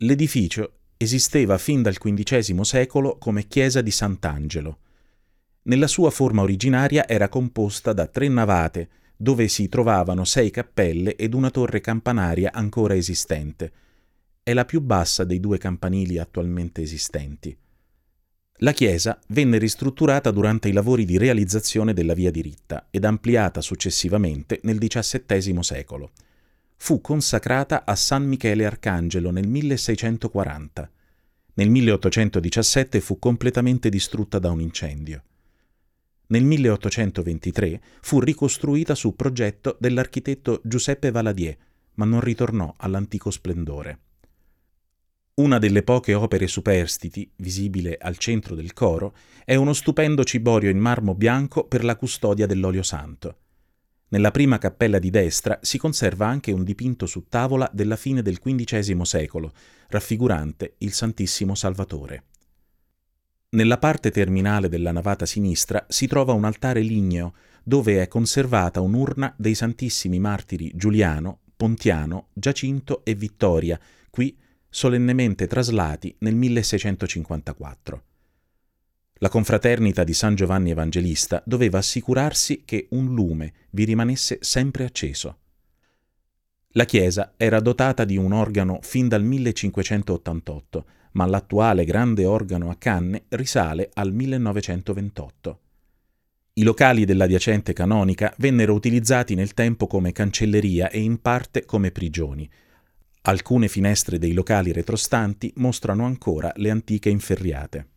L'edificio esisteva fin dal XV secolo come chiesa di Sant'Angelo. Nella sua forma originaria era composta da 3 navate, dove si trovavano 6 cappelle ed una torre campanaria ancora esistente. È la più bassa dei 2 campanili attualmente esistenti. La chiesa venne ristrutturata durante i lavori di realizzazione della via diritta ed ampliata successivamente nel XVII secolo. Fu consacrata a San Michele Arcangelo nel 1640. Nel 1817 fu completamente distrutta da un incendio. Nel 1823 fu ricostruita su progetto dell'architetto Giuseppe Valadier, ma non ritornò all'antico splendore. Una delle poche opere superstiti, visibile al centro del coro, è uno stupendo ciborio in marmo bianco per la custodia dell'olio santo. Nella prima cappella di destra si conserva anche un dipinto su tavola della fine del XV secolo, raffigurante il Santissimo Salvatore. Nella parte terminale della navata sinistra si trova un altare ligneo, dove è conservata un'urna dei Santissimi Martiri Giuliano, Pontiano, Giacinto e Vittoria, qui solennemente traslati nel 1654. La confraternita di San Giovanni Evangelista doveva assicurarsi che un lume vi rimanesse sempre acceso. La chiesa era dotata di un organo fin dal 1588, ma l'attuale grande organo a canne risale al 1928. I locali dell'adiacente canonica vennero utilizzati nel tempo come cancelleria e in parte come prigioni. Alcune finestre dei locali retrostanti mostrano ancora le antiche inferriate.